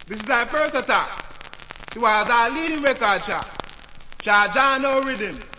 This is our first attack. It was our leading record shop. Shah John no rhythm.